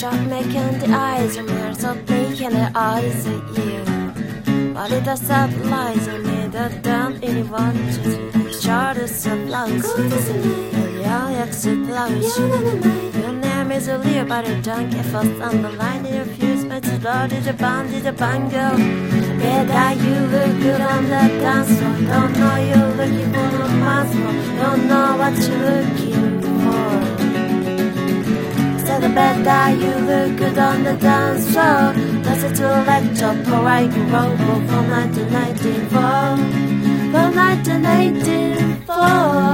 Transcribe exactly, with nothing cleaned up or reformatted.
start making the eyes on me are so blinking the eyes at you. But it does that lies on me that don't anyone just start to supply yeah, exit lies. Your name is a Leo, but it don't get first on the line. It refused, but it's loaded the band, the bango. Yeah, that you look good on the dance floor. Don't know you're looking for a muscle. Don't know what you're looking for. Said the bed that you look good on the dance floor. Listen to a lecture, pour I can roll from nineteen ninety-four. From nineteen eighty-four.